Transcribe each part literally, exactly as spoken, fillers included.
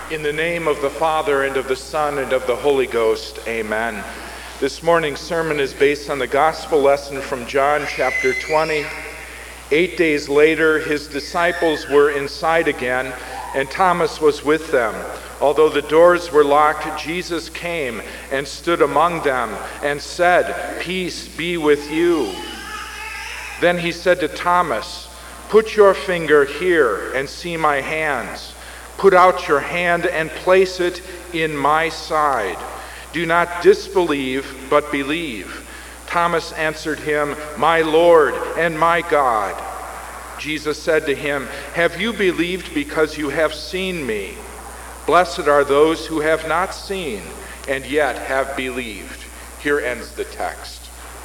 In the name of the Father, and of the Son, and of the Holy Ghost, amen. This morning's sermon is based on the gospel lesson from John chapter twenty. Eight days later, his disciples were inside again, and Thomas was with them. Although the doors were locked, Jesus came and stood among them and said, "Peace be with you." Then he said to Thomas, "Put your finger here and see my hands. Put out your hand and place it in my side. Do not disbelieve, but believe." Thomas answered him, "My Lord and my God." Jesus said to him, "Have you believed because you have seen me? Blessed are those who have not seen and yet have believed." Here ends the text.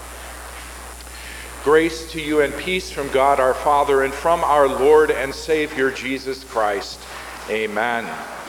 Grace to you and peace from God our Father and from our Lord and Savior Jesus Christ. Amen.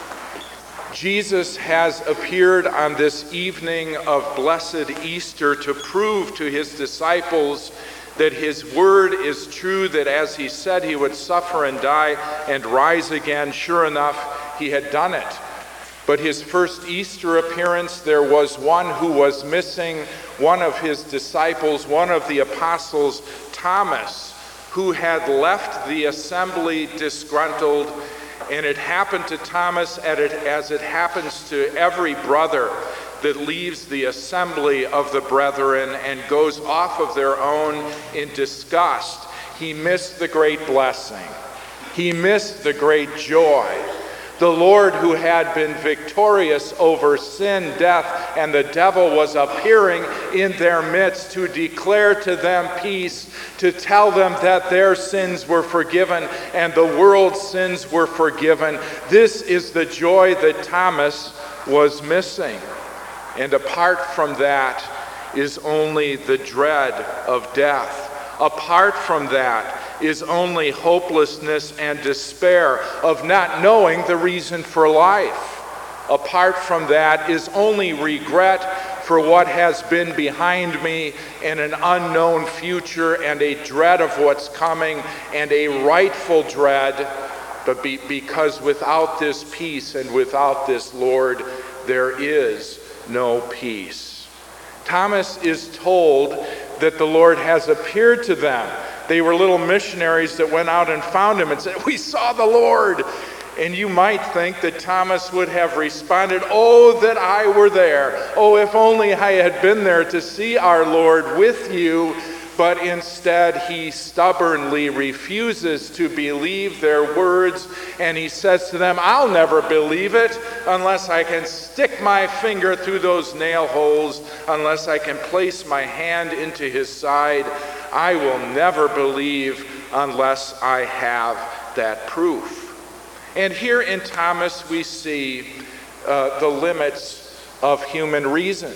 Jesus has appeared on this evening of blessed Easter to prove to his disciples that his word is true, that as he said he would suffer and die and rise again, sure enough, he had done it. But his first Easter appearance, there was one who was missing, one of his disciples, one of the apostles, Thomas, who had left the assembly disgruntled. And it happened to Thomas as it happens to every brother that leaves the assembly of the brethren and goes off of their own in disgust. He missed the great blessing. He missed the great joy. The Lord, who had been victorious over sin, death, and the devil, was appearing in their midst to declare to them peace, to tell them that their sins were forgiven and the world's sins were forgiven. This is the joy that Thomas was missing. And apart from that is only the dread of death. Apart from that is only hopelessness and despair of not knowing the reason for life. Apart from that is only regret for what has been behind me and an unknown future and a dread of what's coming and a rightful dread. But be, because without this peace and without this Lord, there is no peace. Thomas is told that the Lord has appeared to them. They were little missionaries that went out and found him and said, "We saw the Lord." And you might think that Thomas would have responded, "Oh, that I were there. Oh, if only I had been there to see our Lord with you." But instead, he stubbornly refuses to believe their words, and he says to them, "I'll never believe it unless I can stick my finger through those nail holes, unless I can place my hand into his side. I will never believe unless I have that proof." And here in Thomas, we see uh, the limits of human reason.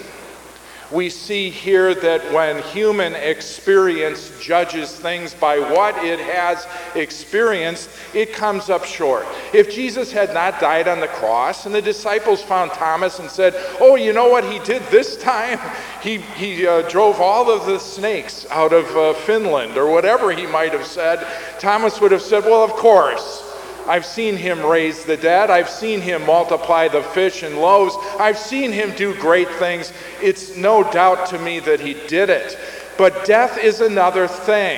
We see here that when human experience judges things by what it has experienced, it comes up short. If Jesus had not died on the cross and the disciples found Thomas and said, "Oh, you know what he did this time? He, he uh, drove all of the snakes out of uh, Finland," or whatever he might have said, Thomas would have said, "Well, of course. I've seen him raise the dead. I've seen him multiply the fish and loaves. I've seen him do great things. It's no doubt to me that he did it." But death is another thing.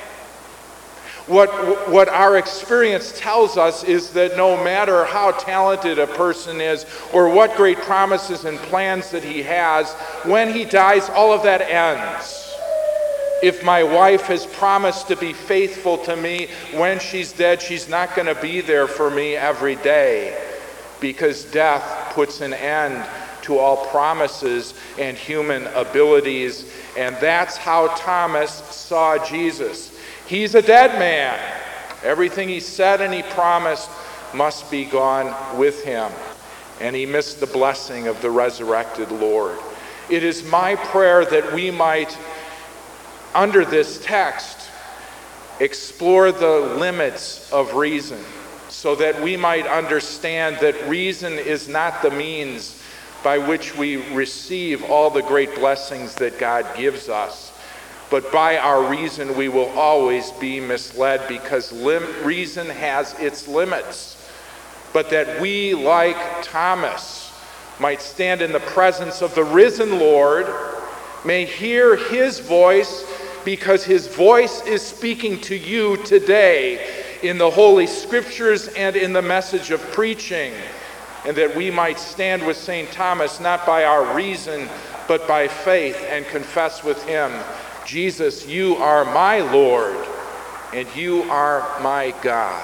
What, what our experience tells us is that no matter how talented a person is or what great promises and plans that he has, when he dies, all of that ends. If my wife has promised to be faithful to me, when she's dead, she's not going to be there for me every day, because death puts an end to all promises and human abilities. And that's how Thomas saw Jesus. He's a dead man. Everything he said and he promised must be gone with him. And he missed the blessing of the resurrected Lord. It is my prayer that we might, under this text, explore the limits of reason, so that we might understand that reason is not the means by which we receive all the great blessings that God gives us, but by our reason we will always be misled, because lim- reason has its limits. but that we, like Thomas, might stand in the presence of the risen Lord, may hear his voice, because his voice is speaking to you today in the Holy Scriptures and in the message of preaching, and that we might stand with Saint Thomas not by our reason, but by faith, and confess with him, Jesus, you are my Lord, and you are my God.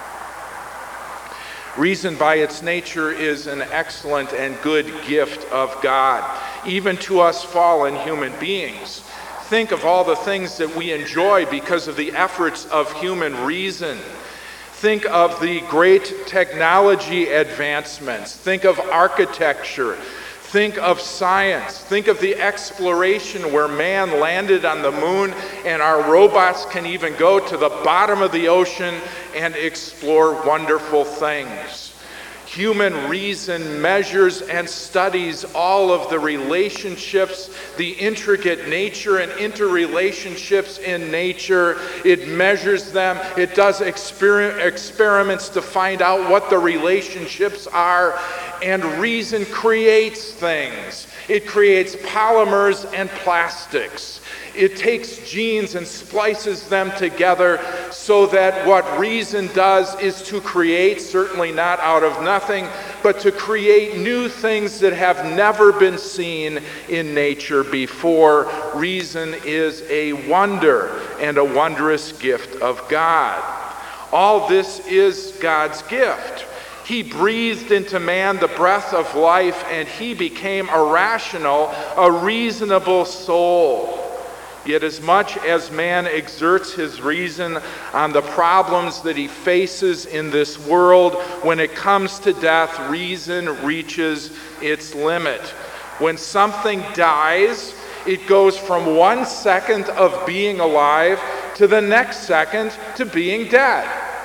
Reason by its nature is an excellent and good gift of God, even to us fallen human beings. Think of all the things that we enjoy because of the efforts of human reason. Think of the great technology advancements. Think of architecture. Think of science. Think of the exploration where man landed on the moon, and our robots can even go to the bottom of the ocean and explore wonderful things. Human reason measures and studies all of the relationships, the intricate nature and interrelationships in nature. It measures them. It does exper- experiments to find out what the relationships are. And reason creates things. It creates polymers and plastics. It takes genes and splices them together so that what reason does is to create, certainly not out of nothing, but to create new things that have never been seen in nature before. Reason is a wonder and a wondrous gift of God. All this is God's gift. He breathed into man the breath of life, and he became a rational, a reasonable soul. Yet as much as man exerts his reason on the problems that he faces in this world, when it comes to death, reason reaches its limit. When something dies, it goes from one second of being alive to the next second to being dead.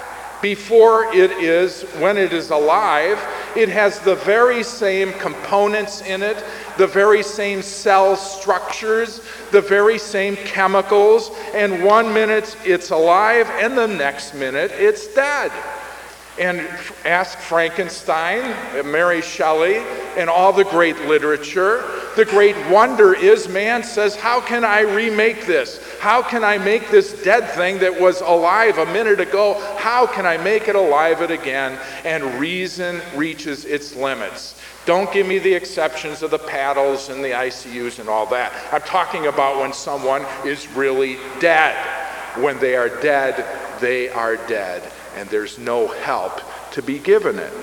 Before it is, when it is alive, it has the very same components in it, the very same cell structures, the very same chemicals, and one minute it's alive and the next minute it's dead. And ask Frankenstein, Mary Shelley, and all the great literature. The great wonder is man says, how can I remake this? How can I make this dead thing that was alive a minute ago? How can I make it alive again? And reason reaches its limits. Don't give me the exceptions of the paddles and the I C Us and all that. I'm talking about when someone is really dead. When they are dead, they are dead, and there's no help to be given it.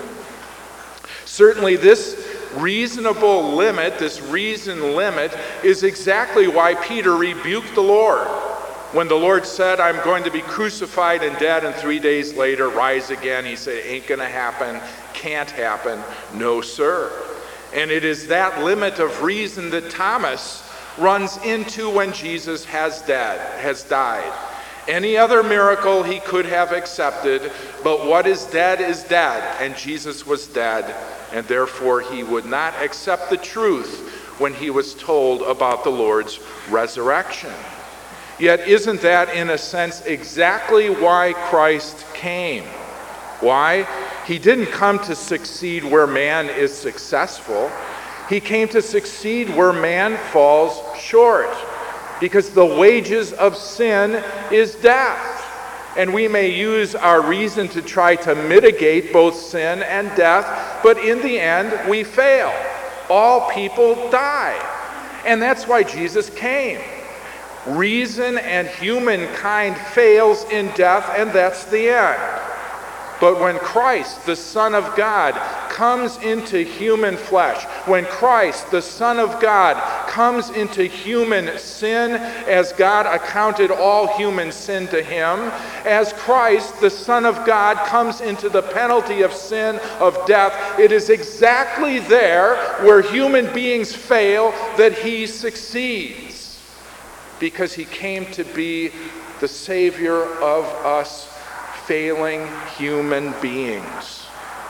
Certainly this reasonable limit, this reason limit, is exactly why Peter rebuked the Lord. When the Lord said, I'm going to be crucified and dead, and three days later rise again, he said, ain't gonna happen, can't happen, no sir. And it is that limit of reason that Thomas runs into when Jesus has dead, has died. Any other miracle he could have accepted, but what is dead is dead, and Jesus was dead, and therefore he would not accept the truth when he was told about the Lord's resurrection. Yet isn't that, in a sense, exactly why Christ came? Why? He didn't come to succeed where man is successful. He came to succeed where man falls short. Because the wages of sin is death. And we may use our reason to try to mitigate both sin and death, but in the end, we fail. All people die. And that's why Jesus came. Reason and humankind fails in death, and that's the end. But when Christ, the Son of God, comes into human flesh, when Christ, the Son of God, comes into human sin, as God accounted all human sin to him, as Christ, the Son of God, comes into the penalty of sin, of death, it is exactly there where human beings fail that he succeeds. Because he came to be the Savior of us failing human beings.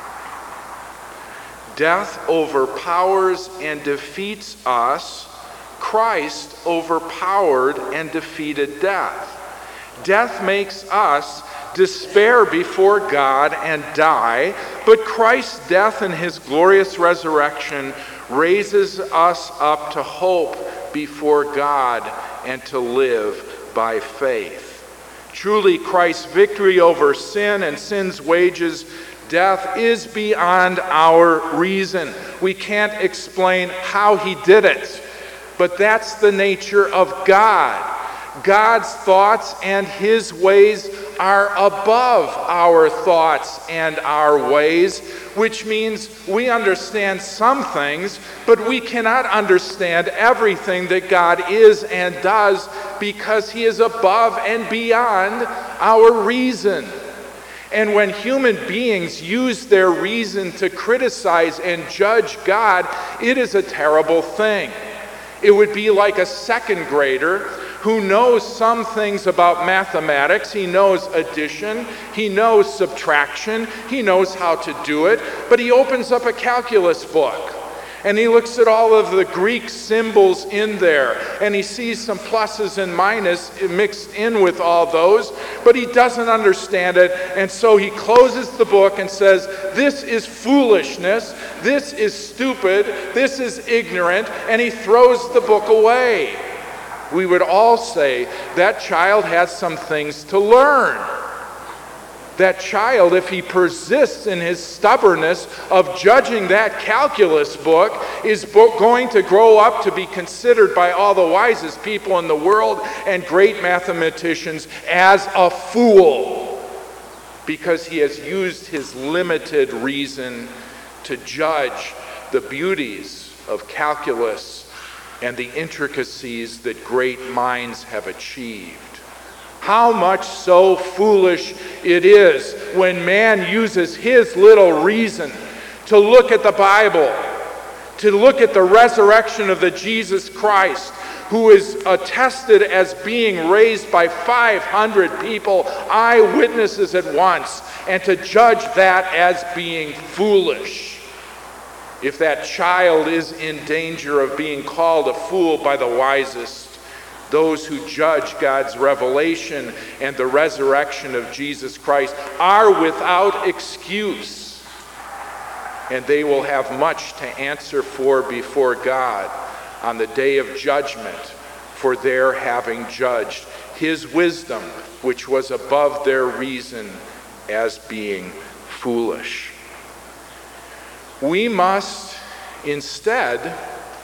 Death overpowers and defeats us. Christ overpowered and defeated death. Death makes us despair before God and die, but Christ's death and his glorious resurrection raises us up to hope before God and to live by faith. Truly, Christ's victory over sin and sin's wages, death, is beyond our reason. We can't explain how he did it, but that's the nature of God. God's thoughts and his ways are above our thoughts and our ways, which means we understand some things, but we cannot understand everything that God is and does because he is above and beyond our reason. And when human beings use their reason to criticize and judge God, it is a terrible thing. It would be like a second grader who knows some things about mathematics. He knows addition, he knows subtraction, he knows how to do it, but he opens up a calculus book and he looks at all of the Greek symbols in there and he sees some pluses and minuses mixed in with all those, but he doesn't understand it, and so he closes the book and says, "This is foolishness, this is stupid, this is ignorant," and he throws the book away. We would all say that child has some things to learn. That child, if he persists in his stubbornness of judging that calculus book, is going to grow up to be considered by all the wisest people in the world and great mathematicians as a fool, because he has used his limited reason to judge the beauties of calculus and the intricacies that great minds have achieved. How much so foolish it is when man uses his little reason to look at the Bible, to look at the resurrection of the Jesus Christ, who is attested as being raised by five hundred people, eyewitnesses at once, and to judge that as being foolish. If that child is in danger of being called a fool by the wisest, those who judge God's revelation and the resurrection of Jesus Christ are without excuse, and they will have much to answer for before God on the day of judgment for their having judged his wisdom, which was above their reason, as being foolish. We must instead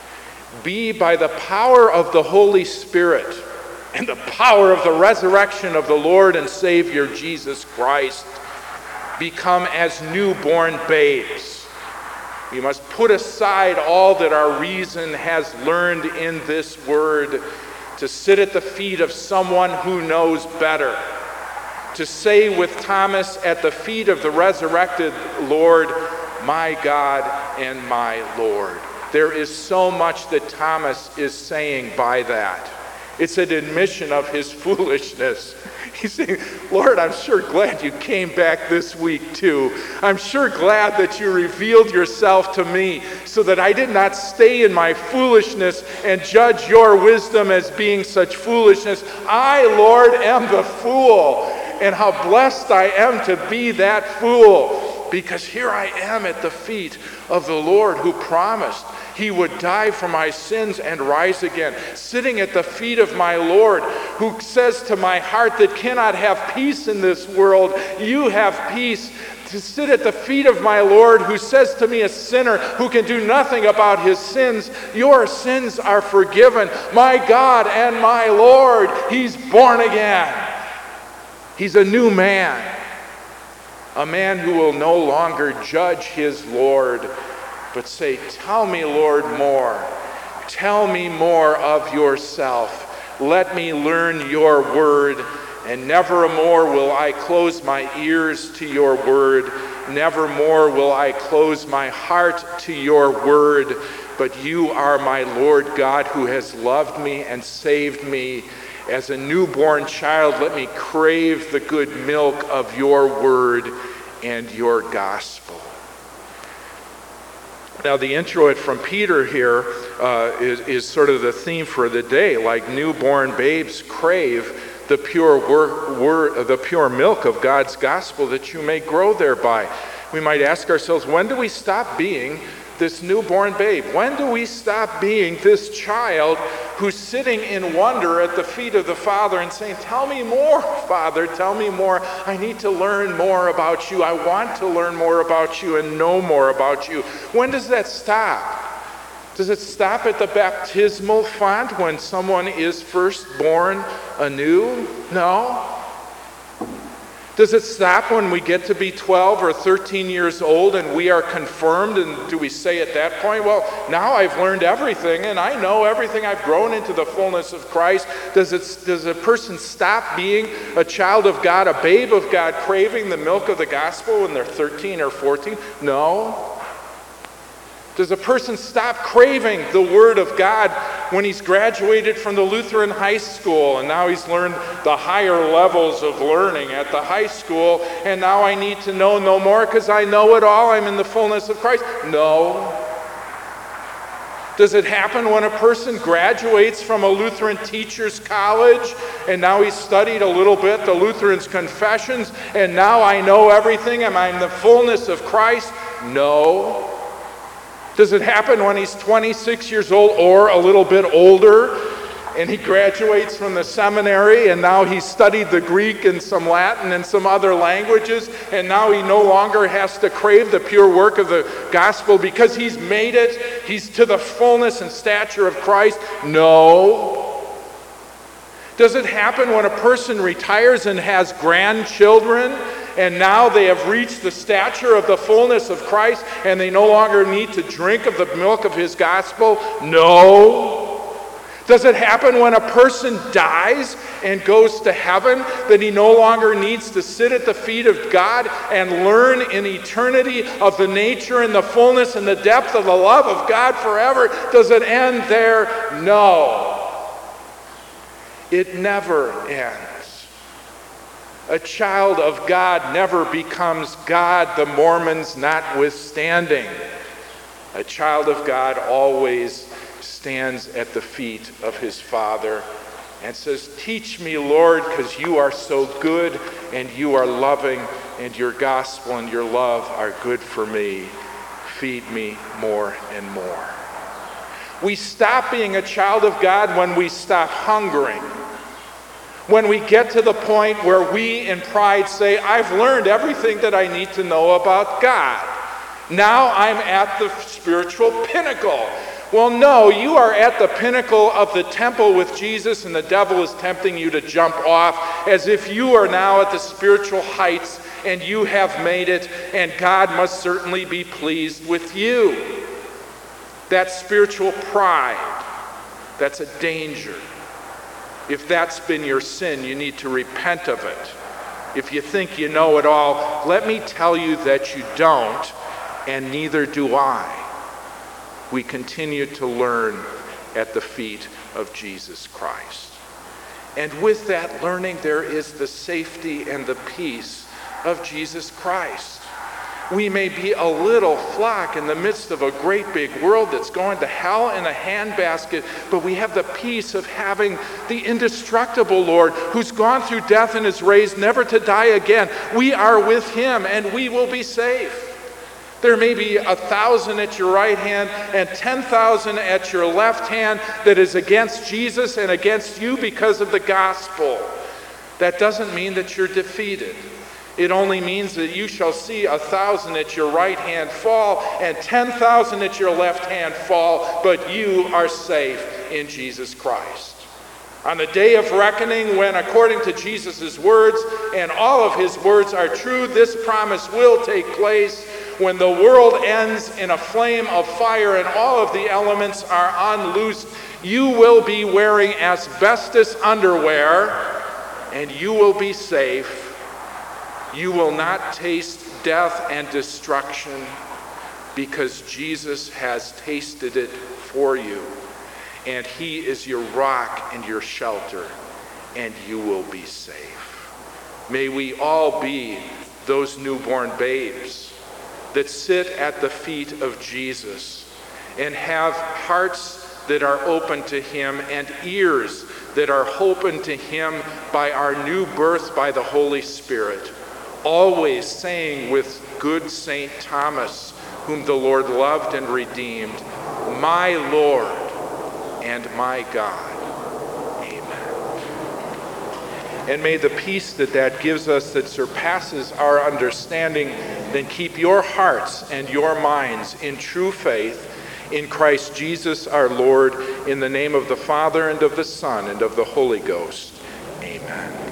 be, by the power of the Holy Spirit and the power of the resurrection of the Lord and Savior Jesus Christ, become as newborn babes. We must put aside all that our reason has learned in this word to sit at the feet of someone who knows better, to say with Thomas at the feet of the resurrected Lord, "My God and my Lord." There is so much that Thomas is saying by that. It's an admission of his foolishness. He's saying, "Lord, I'm sure glad you came back this week too. I'm sure glad that you revealed yourself to me so that I did not stay in my foolishness and judge your wisdom as being such foolishness. I, Lord, am the fool, and how blessed I am to be that fool. Because here I am at the feet of the Lord who promised he would die for my sins and rise again. Sitting at the feet of my Lord who says to my heart that cannot have peace in this world, you have peace. To sit at the feet of my Lord who says to me, a sinner who can do nothing about his sins, your sins are forgiven. My God and my Lord, he's born again. He's a new man. A man who will no longer judge his Lord, but say, "Tell me, Lord, more. Tell me more of yourself. Let me learn your word, and nevermore will I close my ears to your word. Nevermore will I close my heart to your word. But you are my Lord God who has loved me and saved me. As a newborn child, let me crave the good milk of your word and your gospel." Now, the introit from Peter here uh, is, is sort of the theme for the day. Like newborn babes crave the pure wor- wor- the pure milk of God's gospel, that you may grow thereby. We might ask ourselves, when do we stop being this newborn babe? When do we stop being this child who's sitting in wonder at the feet of the Father and saying, tell me more, Father, tell me more. I need to learn more about you. I want to learn more about you and know more about you. When does that stop? Does it stop at the baptismal font when someone is first born anew? No. Does it stop when we get to be twelve or thirteen years old and we are confirmed? And do we say at that point, well, now I've learned everything and I know everything. I've grown into the fullness of Christ. Does it, does a person stop being a child of God, a babe of God, craving the milk of the gospel when they're thirteen or fourteen? No. Does a person stop craving the Word of God when he's graduated from the Lutheran high school and now he's learned the higher levels of learning at the high school, and now I need to know no more because I know it all, I'm in the fullness of Christ? No. Does it happen when a person graduates from a Lutheran teacher's college and now he's studied a little bit the Lutheran's confessions and now I know everything, am I in the fullness of Christ? No. Does it happen when he's twenty-six years old or a little bit older and he graduates from the seminary and now he's studied the Greek and some Latin and some other languages and now he no longer has to crave the pure work of the gospel because he's made it, he's to the fullness and stature of Christ? No. Does it happen when a person retires and has grandchildren and now they have reached the stature of the fullness of Christ and they no longer need to drink of the milk of his gospel? No. Does it happen when a person dies and goes to heaven that he no longer needs to sit at the feet of God and learn in eternity of the nature and the fullness and the depth of the love of God forever? Does it end there? No. It never ends. A child of God never becomes God, the Mormons notwithstanding. A child of God always stands at the feet of his Father and says, teach me, Lord, because you are so good and you are loving and your gospel and your love are good for me. Feed me more and more. We stop being a child of God when we stop hungering. When we get to the point where we in pride say, I've learned everything that I need to know about God. Now I'm at the spiritual pinnacle. Well, no, you are at the pinnacle of the temple with Jesus and the devil is tempting you to jump off as if you are now at the spiritual heights and you have made it and God must certainly be pleased with you. That's spiritual pride. That's a danger. If that's been your sin, you need to repent of it. If you think you know it all, let me tell you that you don't, and neither do I. We continue to learn at the feet of Jesus Christ. And with that learning, there is the safety and the peace of Jesus Christ. We may be a little flock in the midst of a great big world that's going to hell in a handbasket, but we have the peace of having the indestructible Lord who's gone through death and is raised never to die again. We are with him and we will be safe. There may be a thousand at your right hand and ten thousand at your left hand that is against Jesus and against you because of the gospel. That doesn't mean that you're defeated. It only means that you shall see a thousand at your right hand fall and ten thousand at your left hand fall, but you are safe in Jesus Christ. On the day of reckoning, when according to Jesus' words, and all of his words are true, this promise will take place. When the world ends in a flame of fire and all of the elements are unloosed, you will be wearing asbestos underwear and you will be safe. You will not taste death and destruction because Jesus has tasted it for you. And he is your rock and your shelter, and you will be safe. May we all be those newborn babes that sit at the feet of Jesus and have hearts that are open to him and ears that are hope unto him by our new birth by the Holy Spirit, always saying with good Saint Thomas, whom the Lord loved and redeemed, my Lord and my God. Amen. And may the peace that that gives us that surpasses our understanding then keep your hearts and your minds in true faith in Christ Jesus our Lord, in the name of the Father and of the Son and of the Holy Ghost. Amen.